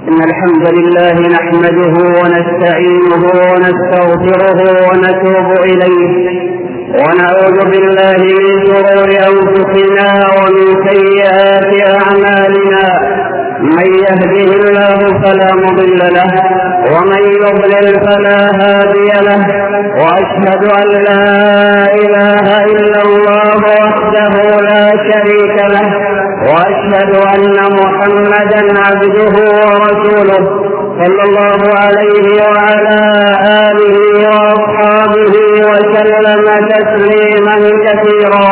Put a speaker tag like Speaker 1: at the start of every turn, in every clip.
Speaker 1: إن الحمد لله نحمده ونستعينه ونستغفره ونتوب إليه، ونعوذ بالله من شرور أنفسنا ومن سيئات أعمالنا. من يهده الله فلا مضل له، ومن يضلل فلا هادي له. وأشهد أن لا إله إلا الله وحده لا شريك له، وأشهد أن محمدا عبده ورسوله صلى الله عليه وعلى آله وأصحابه وسلم تسليما كثيرا.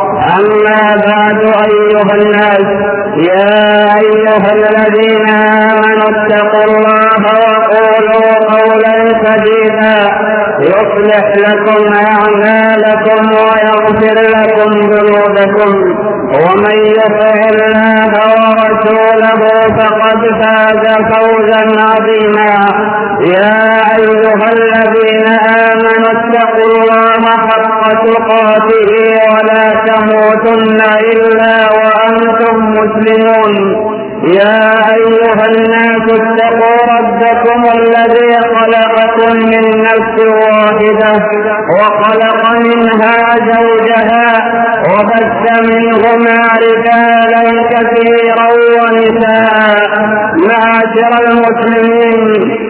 Speaker 1: أما بعد، أيها الناس، يا أيها الذين آمنوا اتقوا الله وقولوا قولا سديدا يصلح لكم أعمالكم ويغفر لكم ذنوبكم، ومن يطع الله ورسوله فقد فاز فوزا عظيما. يا أيها الذين آمنوا اتقوا الله حق تقاته ولا تموتن إلا وأنتم مسلمون. يا أيها الناس اتقوا ربكم الذي خلقكم من نفس واحدة وخلق منها زوجها وبث منهما رجالا كثيرا ونساء. معاشر المسلمين،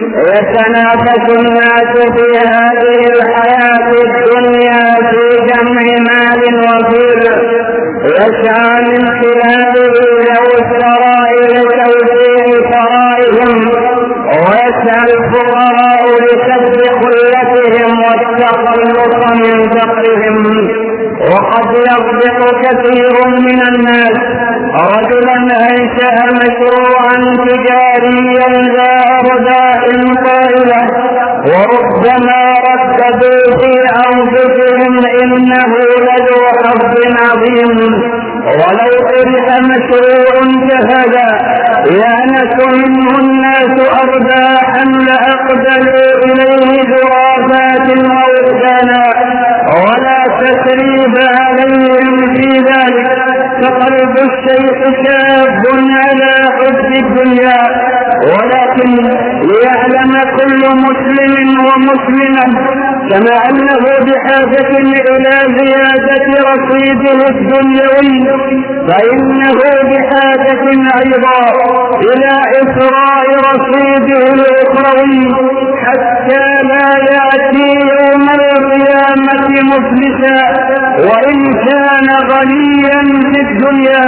Speaker 1: يتنافس الناس في هذه الحياة الدنيا في جمع مال وفيل، يسعى من خلاله ذوي الثراء لتوزيع ثرائهم، ويسعى الفقراء لسد خلتهم والتخلص من فقرهم. وقد يغبط كثير من الناس رجلا أنشأ مشروعا تجاريا ذا أرباح طائلة، وربما رددوا في أنفسهم إنه لذو حظ عظيم. ولو طرح مشروع كهذا يأنس منه الناس أرباحا لأقبلوا إليه ذرافات ووجدانا، ولا تسريب عليهم في ذلك. فقلب الشيخ شاب على حب الدنيا، ولكن ليعلم كل مسلم ومسلمة كما أنه بحاجة إلى زيادة رصيده الدنيوي، فإنه بحاجة أيضا إلى إسراء رصيده الأخروي، حتى لا يأتي يوم القيامة مفلسا وإن كان غنيا في الدنيا.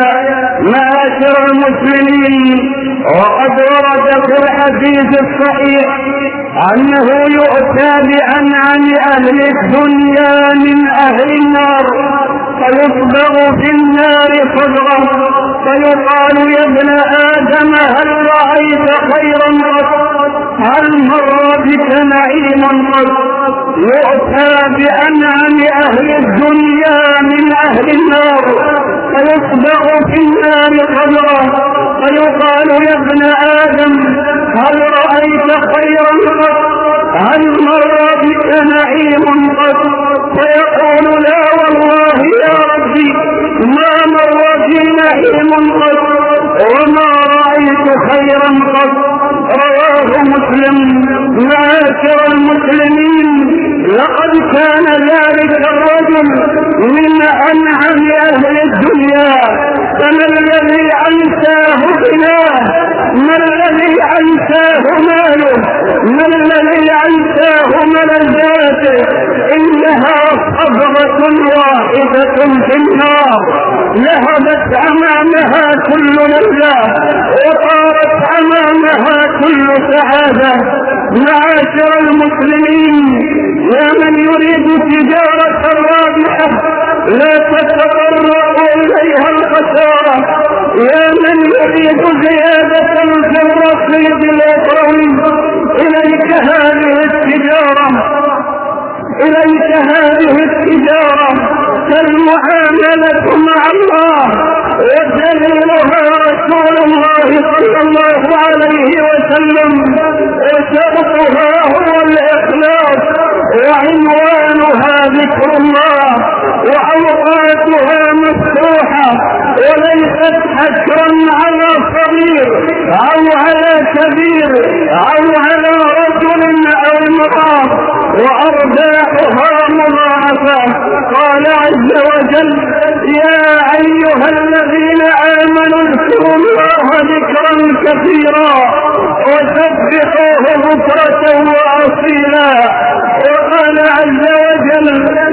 Speaker 1: معاشر المسلمين، وقد ورد في الحديث الصحيح أنه يؤتى بأنعم أهل الدنيا من أهل النار، فيصبغ في النار صبغة، فيقال يا ابن آدم هل رأيت خيرا قط؟ هل مر بك نعيم قط؟ يؤتى بأنعم أهل الدنيا من أهل النار، فيصبغ في النار صبغة، فيقال يا ابن آدم هل رأيت خيرا قط؟ هل مر بك نعيم قط؟ فيقول لا والله يا ربي ما مر بي نعيم قط وما رأيت خيرا قط. رواه مسلم. معاشر المسلمين، لقد كان ذلك الرجل من أنعم أهل الدنيا، فما الذي أنساه غناه؟ ما الذي أنساه ماله؟ ما الذي أنساه ملذاته؟ إنها صبغة واحدة في النار، ذهبت أمامها كل لذة وطارت أمامها كل سعادة. معاشر المسلمين، يا من يريد تجارة رابحة لا تتطرق إليها الخسارة، يا من يريد زيادة في الرصيد الأخروي، إليك هذه التجارة، إليك هذه التجارة. فالمعاملة مع الله ودليلها رسول الله صلى الله عليه وسلم، وشرطها هو الإخلاص، وعنوانها ذكر الله، وأوقاتها مفتوحة وليست حكرا على صغير أو على كبير. وجل: يا أيها الذين آمنوا اذكروا الله ذكرا كثيرا وسبحوه بكرة وأصيلا. وقال عز وجل: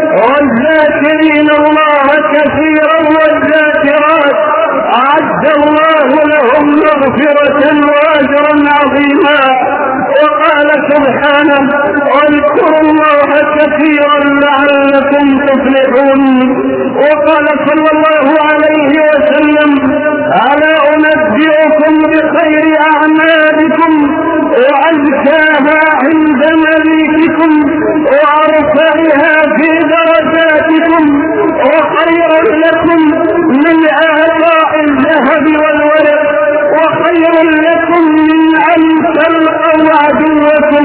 Speaker 1: والذاكرين الله كثيرا والذاكرات أعد الله لهم مغفرة وأجرا عظيما. وقال سبحانه: واذكروا الله كثيرا لعلكم تفلحون. وقال صلى الله عليه وسلم: ألا أنبئكم بخير أعمالكم وأزكاها عند مليككم وأرفعها في درجاتكم وخيرا لكم من أعطاء الذهب والورق وخير لكم من أن تلقوا عدوكم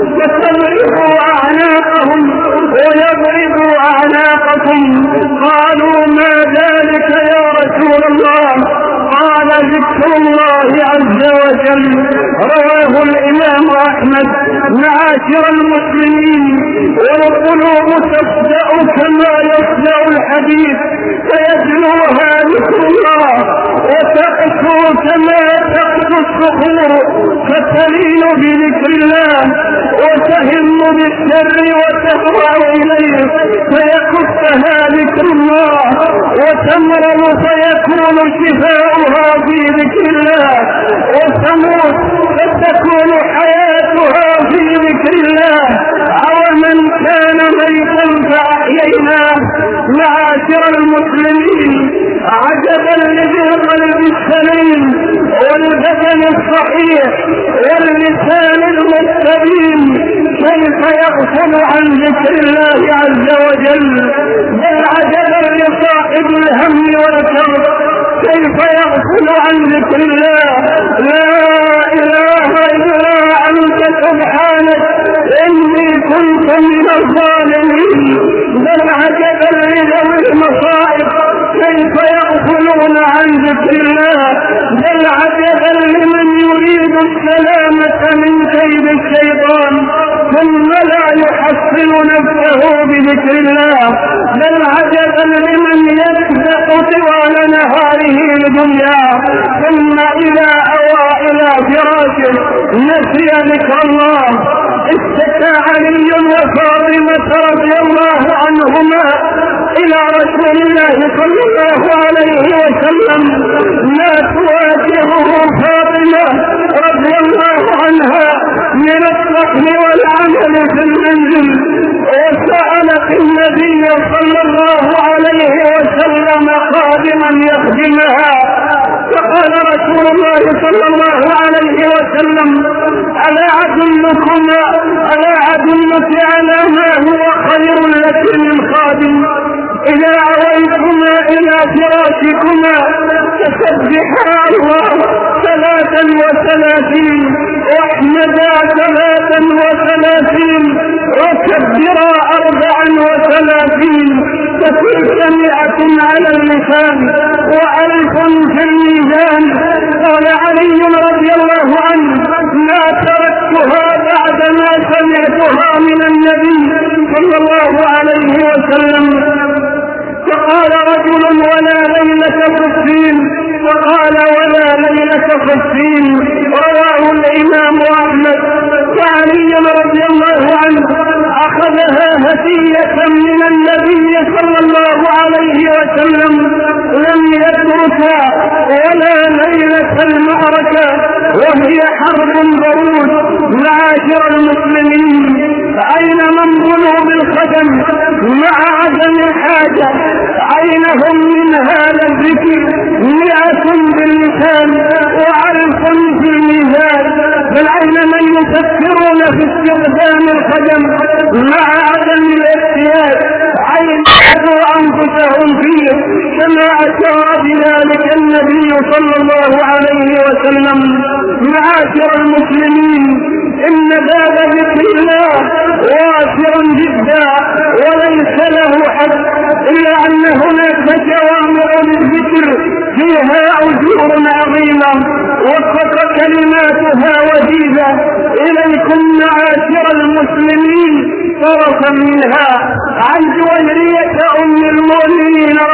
Speaker 1: فتضربوا أعناقهم ويضربوا أعناقكم. قالوا: ما ذلك يا رسول الله؟ قال: ذكر الله عز وجل. رواه الإمام أحمد. معاشر المسلمين، والقلوب تصدأ كما يصدأ الحديد، فيجلوها ذكر الله، وتقسو كما تقسو الصخور فتلين بذكر الله، وتهم بالشر وتهرع إليه فيكفها ذكر الله، وتمرض فيكون شفاؤها في ذكر الله، وتموت فتكون حياتها في ذكر الله. أو من كان ميتا فأحييناه. معاشر المسلمين، عجبا لذي القلب السليم والبدن الصحيح واللسان المستبين كيف يغفل عن ذكر الله عز وجل. بل عجبا لصاحب الهم والكرب كيف يغفل عن ذكر الله. لا إله إلا أنت سبحانك إني كنت من الظالمين. بل عجبا لذوي المصائب كيف يغفلون عن ذكر الله. بل عجبا لمن يريد السلامة من كيد الشيطان ثم لا يحصن نفسه بذكر الله. بل عجبا لمن يسبق طوال نهاره الدنيا ثم إذا أوى إلى فراشه نسي ذكر الله. اشتكى علي وفاطمة رضي الله عنهما إلى رسول الله صلى الله عليه وسلم: لا تواجهه فاطمة رضي الله عنها من الصحن والعمل في المنزل. وسألت النبي صلى الله عليه وسلم خادما يخدمها، فقال رسول الله صلى الله عليه وسلم: ألا أدلك على ما هو خير لك من خادم؟ إذا أويتما إلى فراشكما فسبحا الله 33 واحمدا 33 وكبرا 34 فتلك 100 على اللسان و1000 في الميزان. قال علي رضي الله عنه: ما تركتها بعدما سمعتها من النبي صلى الله عليه وسلم. فقال رجل: ولا ليلة خفين؟ فقال: ولا ليلة خفين. رواه الإمام أحمد. وعلي رضي الله عنه أخذها هدية من النبي صلى الله عليه وسلم، لم يتركها ولا ليلة المعركة، وهي حرب ضروس. معاشر المسلمين، أين من ظلوا بالخدم مع عدم الحاجة؟ أين هم من هذا الذكر؟ 100 باللسان و1000 في الميزان. بل أين من يفكرون في استخدام الخدم مع عدم الاحتياج؟ أين أخذوا أنفسهم فيه كما أشار بذلك النبي صلى الله عليه وسلم. معاشر المسلمين، إن باب ذكر الله واسع جدا وليس له حد، إلا أن هناك جوامع للذكر فيها أجور عظيمة وفق كلماتها وجيزة. إليكم معاشر المسلمين طرفا منها عن جويرية أم المؤمنين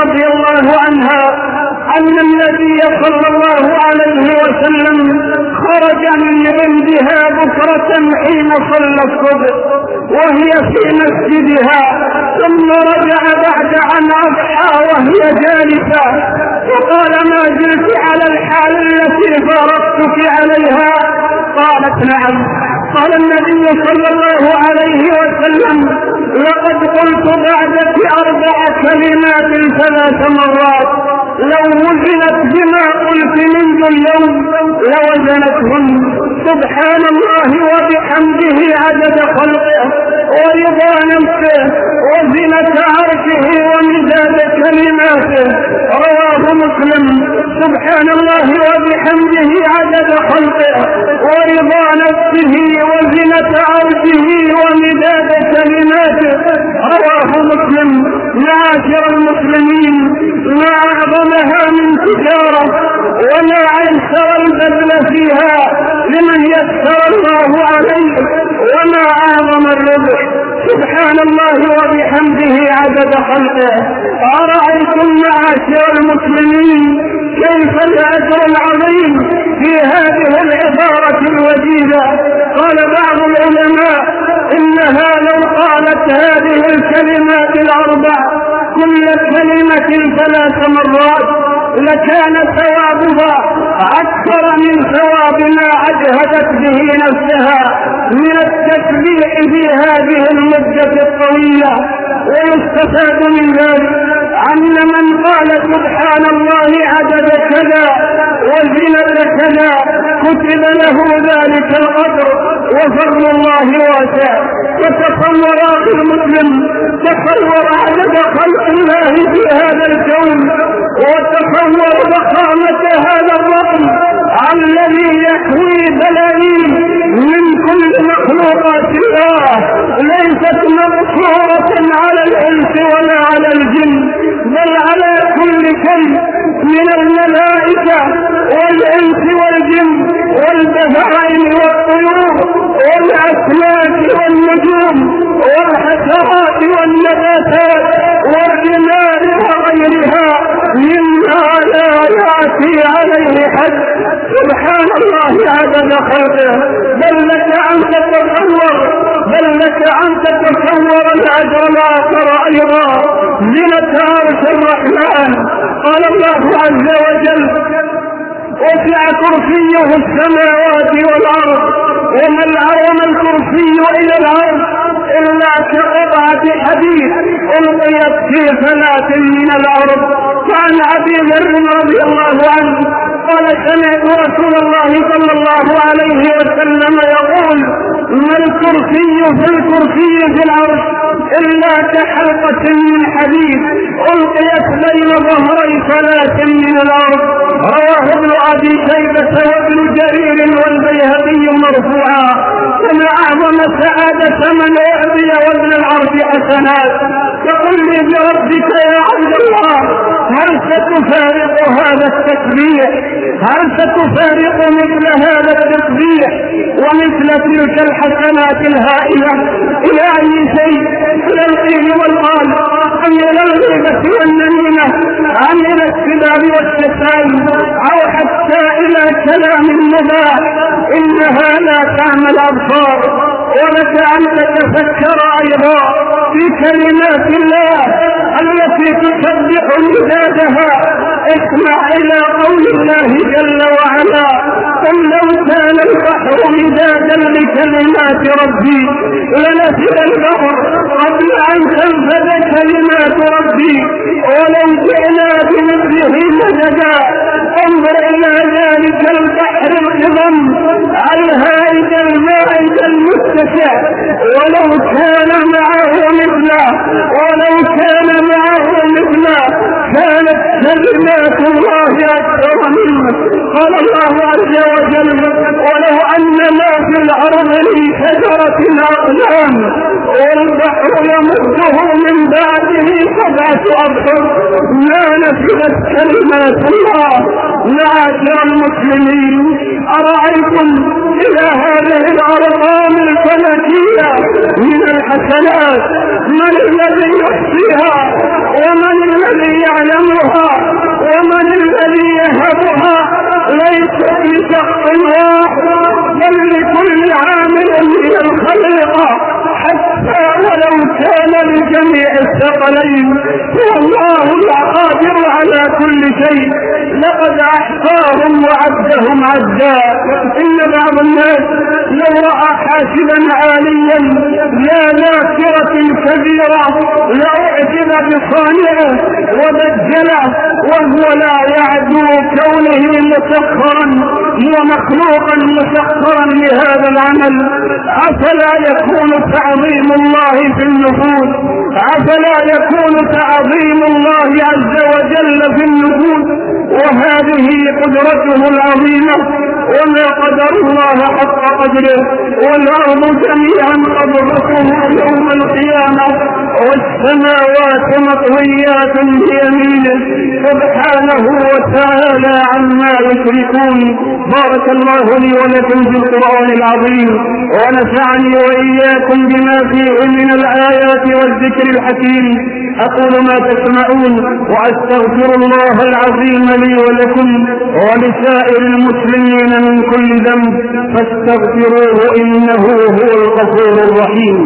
Speaker 1: خرج من بلدها بكرة حين صلى الصبح وهي في مسجدها، ثم رجع بعد أن أضحى وهي جالسة وقال ما زلت على الحال التي فارقتك عليها؟ قالت نعم. قال النبي صلى الله عليه وسلم لقد قلت بعدك 4 كلمات 3 مرات، لو وزنت بما قلت منذ اليوم لوزنتهن. سبحان الله وبحمده عدد خلقه ورضا نفسه وزنة عرشه ومداد كلماته، رواه مسلم. سبحان الله وبحمده عدد خلقه ورضا نفسه وزنة عرشه ومداد كلماته، رواه مسلم. معاشر المسلمين، ما أعظمها من تجارة وما أيسر البذل فيها لمن يسر الله عليه، وما أعظم الربح. سبحان الله وبحمده عدد خلقه. أرأيتم معاشر المسلمين كيف الأجر العظيم في هذه العبارة الوجيزة؟ قال بعض العلماء إنها لو قالت هذه الكلمات 4 كل كلمة 3 مرات لكان ثوابها أكثر من ثواب ما أجهدت به نفسها من التسبيح في هذه المدة الطويلة. ويستفاد من ذلك أن من قال سبحان الله عدد كذا وزنة كذا كتب له ذلك القدر وفضل الله واسع. وتصور أخي المسلم، تصور عدد خلق الله في هذا الكون، وتصور ضخامة هذا الرقم الذي يحوي بلايين من كل مخلوقات الله، ليست مقصورة على الإنس ولا على الجن، بل على كل شيء من الملائكة والإنس والجن والبهائم والطيور والأسماك والنجوم والحشرات والنباتات والرمال وغيرها مما لا يأتي عليه حد. سبحان الله عدد خلقه. بل لك أن تتصور الأجر الآخر أيضا زنة عرش الرحمن. قال الله عز وجل وسع كرسيه السماوات والأرض وما الكرسي إلى الأرض إلا كقطعة حديد ألقيت في فلاة من الأرض. فعن أبي ذر رضي الله عنه قال سمعت رسول الله صلى الله عليه وسلم يقول ما الكرسي في العرش إلا كحلقة من حديد ألقيت بين ظهري فلاة من الأرض. رواه ابن أبي شيبة وابن جرير والبيهقي مرفوعا. وما أعظم سعادة من يعطي وزن العرش حسنات. فقل لي بربك يا عبد الله هل ستفارق هذا التسبيح؟ هل ستفارق مثل هذا التسبيح ومثل تلك الحسنات الهائلة إلى أي شيء؟ إلى القيل والقال أم إلى الغيبة والنميمة أم إلى السباب والشتائم أو حتى إلى كلام المباح؟ إنها لا تعمى الأبصار. ولك أن تتفكر أيضا في كلمات الله التي تسبح مدادها. اسمع إلى قول الله جل وعلا قل لو كان البحر مدادا لكلمات ربي لنفد البحر قبل أن تنفد كلمات ربي ولو جئنا بمثله مددا. انظر إلى ذلك البحر العظم الهائج المائج المتسع ولو كان معه مثله كانت كلمات الله أكثر منه. قال الله عز وجل ولو أن ما في الأرض من شجرة أقلام والبحر يمده من بعده 7 أبحر ما نفذت كلمات الله. معاشر المسلمين، أرأيتم إلى هذه الأرقام الفلكية من الحسنات من الذي يحصيها ومن الذي يعلمها ومن الذي يهبها؟ ليس بشخص واحد بل لكل عامل من الخليقة حتى ولو كان لجميع الثقلين. والله القادر على كل شيء، لقد احصاهم وعدهم عدا. ان بعض الناس لو راى حاسبا عاليا لا ذاكرة كبيرة لاعجب بصانعه وبجله، وهو لا يعدو كونه مسخرا ومخلوقا مسخرا لهذا العمل. افلا يكون تعظيم الله في النفوس، افلا يكون تعظيم الله عز وجل في النفوس، وهذه قدرته العظيمة. وما قدر الله حق قدره، والارض جميعا قبضته يوم القيامة والسماوات مطويات بيمينه سبحانه وتعالى عما يشركون. بارك الله لي ولكم في القرآن العظيم، ونفعني وإياكم بما فيه من الآيات والذكر الحكيم. أقول ما تسمعون وأستغفر الله العظيم لي ولكم ولسائر المسلمين من كل ذنب فاستغفروه إنه هو الغفور الرحيم.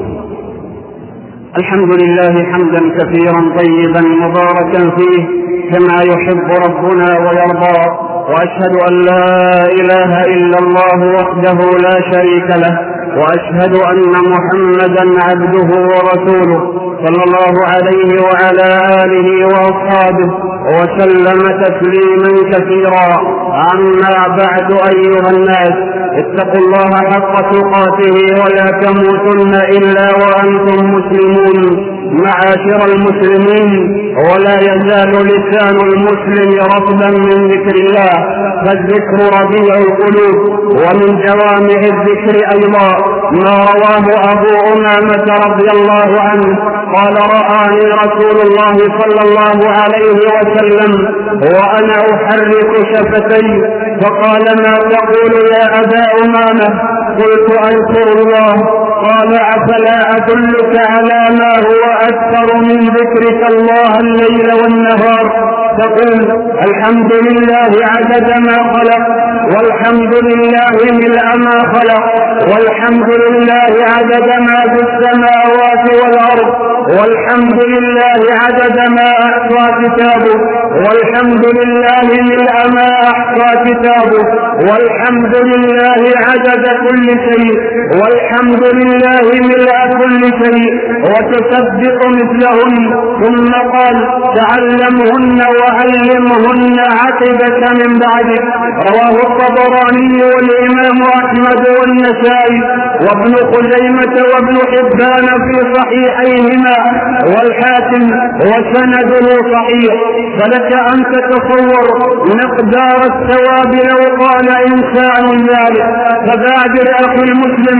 Speaker 1: الحمد لله حمدا كثيرا طيبا مباركا فيه كما يحب ربنا ويرضى، وأشهد أن لا إله إلا الله وحده لا شريك له، وأشهد أن محمدا عبده ورسوله صلى الله عليه وعلى آله وأصحابه وسلم تسليما كثيرا. أما بعد أيها الناس، اتقوا الله حق تقاته ولا تموتن إلا وأنتم مسلمون. معاشر المسلمين، ولا يزال لسان المسلم رطبا من ذكر الله، فالذكر ربيع القلوب. ومن جوامع الذكر أيضا ما رواه أبو أمامة رضي الله عنه قال: رآني رسول الله صلى الله عليه وسلم وأنا أحرك شفتي فقال: ما تقول يا أبا أمامة؟ قلت: أذكر الله. قال: أفلا أدلك على ما هو أكثر من ذكرك الله الليل والنهار؟ تقول: الحمد لله عدد ما خلق، والحمد لله ملء ما خلق، والحمد لله عدد ما في السماوات والأرض، والحمد لله عدد ما أحصى كتابه، والحمد لله ملء ما أحصى كتابه، والحمد لله عدد كل شيء، والحمد لله ملء كل شيء، وتصدق مثلهن. ثم قال: تعلمهن وعلمهن عقبك من بعدك. رواه الطبراني والإمام أحمد والنسائي وابن خزيمة وابن حبان في صحيحيهما والحاكم وسنده صحيح. فلك أن تتصور مقدار الثواب لو قال إنسان ذلك. فبادر أخي المسلم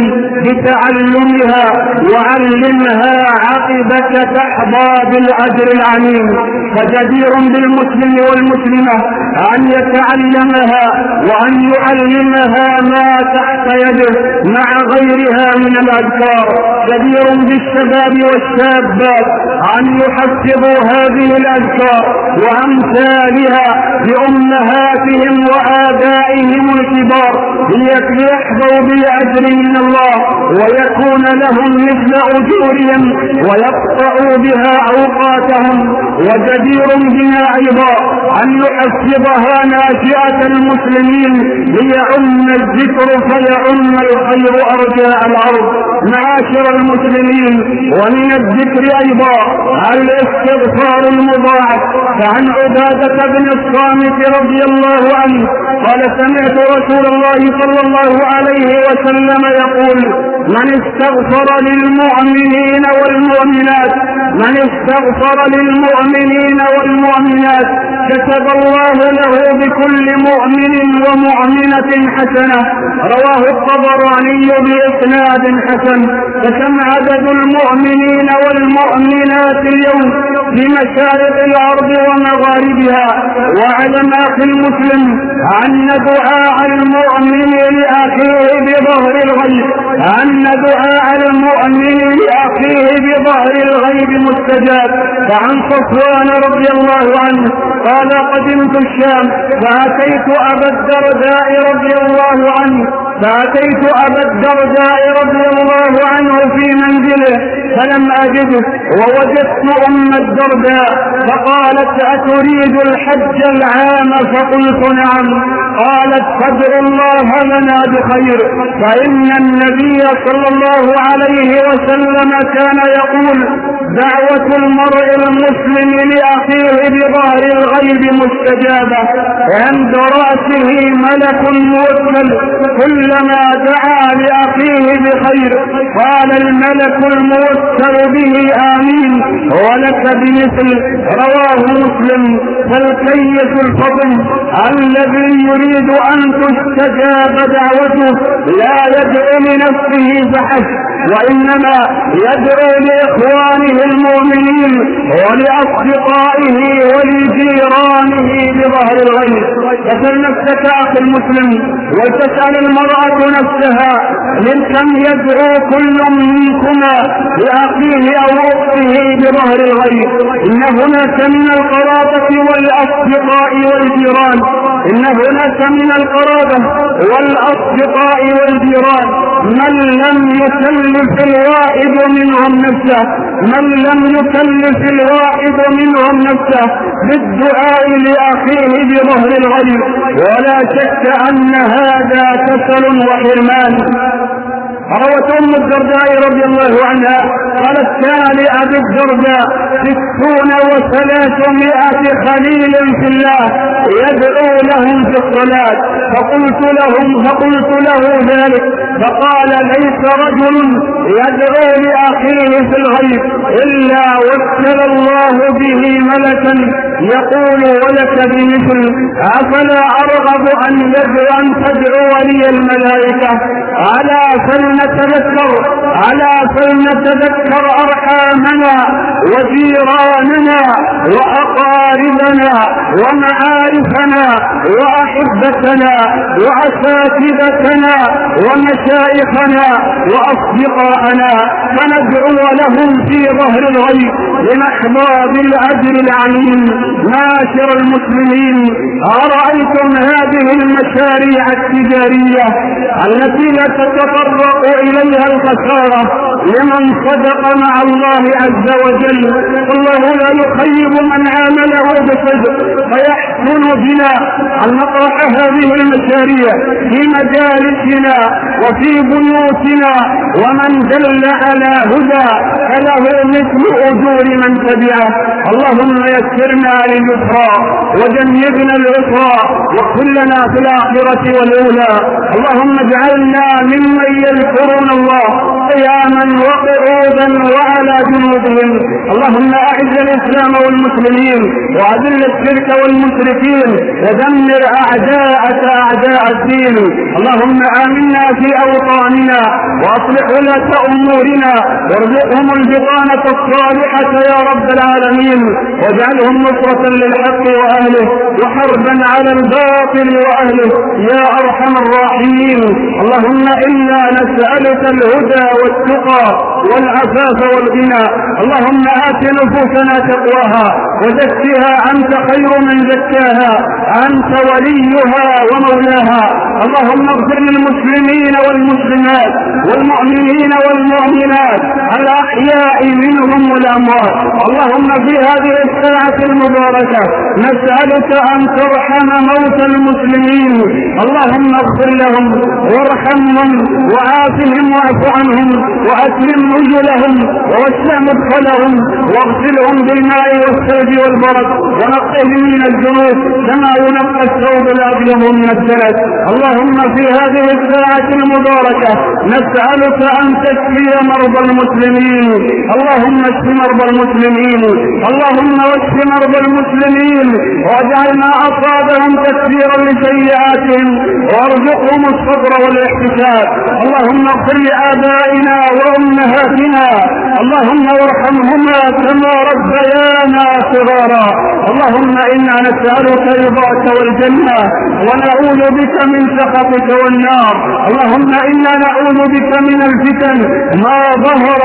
Speaker 1: بتعلمها وعلمها عقبك تحظى بالأجر العميم. فجدير بالمسلم والمسلمة أن يتعلمها وأن يعلمها ما تحت يده مع غيرها من الأذكار. جدير بالشباب والشابات أن يحفظوا هذه الأذكار وأمثالها لأمهاتهم وآبائهم الكبار ليحظوا بالأجر من الله ويكون لهم مثل أجورهم ويقطعوا بها أوقاتهم. وجدير بنا أيضا أن يحفظها ناشئة المسلمين ليعم الذكر فيعم الخير أرجاء الأرض. معاشر المسلمين، ومن الذكر أيضا الاستغفار المضاعف. فعن عبادة بن الصامت رضي الله عنه قال: سمعت رسول الله صلى الله عليه وسلم يقول: من استغفر للمؤمنين والمؤمنات والمؤمنات كتب الله له بكل مؤمن ومؤمنة حسنة. رواه الطبراني بإسناد حسن. فكم عدد المؤمنين والمؤمنات اليوم في مشارق الأرض ومغاربها؟ واعلم أخي المسلم أن دعاء المؤمن لأخيه بظهر الغيب مستجاب. فعن صفوان رضي الله عنه قال: قدمت الشام فأتيت أبا الدرداء رضي الله عنه فأتيت أبا الدرداء رضي الله عنه في منزله فلم أجده، ووجدت أم الدرداء فقالت: أتريد الحج العام؟ فقلت: نعم. قالت: فادع الله لنا بخير، فإن النبي صلى الله عليه وسلم كان يقول: دعوة المرء المسلم لأخيه بظهر الغيب مستجابة، عند رأسه ملك موكل، كلما دعا لأخيه بخير قال الملك الموكل به آمين ولك بمثل. رواه مسلم. فالكيس الفضل الذي يريد أن تستجاب دعوته لا يدعو لنفسه فحسب، وإنما يدعو لإخوانه المؤمنين ولأصدقائه ولجيرانه بظهر الغيب. فسل نفسك أخي المسلم، وتسأل المرأة نفسها: كم يدعو كل منكما لأخيه أو أخته بظهر الغيب؟ إن هناك من القرابة والأصدقاء والجيران، إن هناك من القرابة والأصدقاء والجيران من لم يكلف الواحد منهم نفسه، من لم يكلف الواحد منهم نفسه بالدعاء لأخيه بظهر الغيب، ولا شك أن هذا كسل وحرمان. روت أم الدرداء رضي الله عنها قالت: كان لأبي الدرداء 300 خليل في الله يدعو لهم في الصلاة، فقلت له ذلك، فقال: ليس رجل يدعو لأخيه في الغيب إلا وكل الله به ملكا يقول ولك بمثل. أفلا أرغب أن تدعو لي الملائكة على فلنتذكر أرحامنا وجيراننا وأقاربنا ومعارفنا وأحبتنا وأساتذتنا ومشايخنا وأصدقاءنا، فندعو لهم في ظهر الغيب لنحظى بالأجر العظيم. معاشر المسلمين، أرأيتم هذه المشاريع التجارية التي لا تتطرق إليها الخسارة لمن صدق مع الله عز وجل؟ الله لا يخيب من عامله بصدق، فيحسن بنا أن نطرح هذه المشاريع في مجالسنا وفي بيوتنا، ومن دل على هدى فله مثل أجور من تبعه. اللهم يسرنا لليسرى وجنبنا العسرى، واغفر لنا في الآخرة والأولى. اللهم اجعلنا ممن يذكرون الله قياما وقعودا وعلى جنوبهم. اللهم أعز الإسلام والمسلمين وأذل الشرك والمشركين ودمر أعداءك أعداء الدين. اللهم آمنا في أوطاننا وأصلح ولاة أمورنا وارزقهم البطانة الصالحة يا رب العالمين، واجعلهم نصرة للحق وأهله وحربا على الباطل وأهله يا أرحم الراحمين. اللهم إنا نسألك الهدى والتقى والعفاف والغنى. اللهم آت نفوسنا تقواها وزكها أنت خير من زكاها، أنت وليها ومولاها. اللهم اغفر للمسلمين والمسلمات والمؤمنين والمؤمنات الأحياء منهم والأموات. اللهم في هذه الساعة المباركة نسألك أن ترحم موتى المسلمين. اللهم اغفر لهم وارحمهم وعافهم واعف عنهم وأسلم نزلهم ووسع مدخلهم واغسلهم بالماء والثلج والبرد ونقهم من الذنوب كما ينقى الثوب الأبيض من الدنس. اللهم في هذه الساعة المباركة نسألك أن تشفي مرضى المسلمين. اللهم اشف مرضى المسلمين، اللهم اشف مرضى المسلمين، واجعل ما أصابهم تكفيرا لسيئاتهم وارزقهم الصبر والاحتساب. اللهم اغفر لآبائنا وأمهاتنا، اللهم وارحمهما كما ربيانا صغارا. اللهم إنا نسألك رضاك والجنة ونعوذ بك من سخطك والنار. اللهم إنا نعوذ بك من الفتن ما ظهر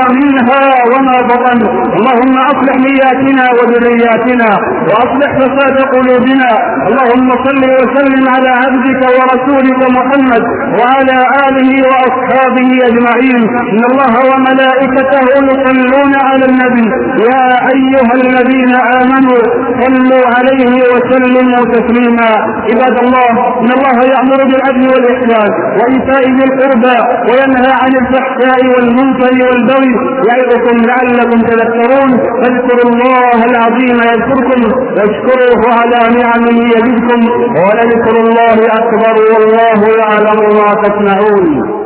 Speaker 1: منها وما بطن. اللهم أصلح نياتنا وذرياتنا وأصلح فساد قلوبنا. اللهم صل وسلم على عبدك ورسولك محمد وعلى آله وأصحابه أجمعين. إن الله وملائكته يصلون على النبي يا أيها الذين آمنوا صلوا عليه وسلموا تسليما. عباد الله، إن الله يأمر بالعدل والإحسان وإيتاء ذي القربى وينهى عن الفحشاء والمنكر والبغي يعظكم لعلكم تذكرون. فاذكروا الله العظيم يذكركم واشكروه على نعمه يزدكم ولذكر الله أكبر والله يعلم ما تصنعون.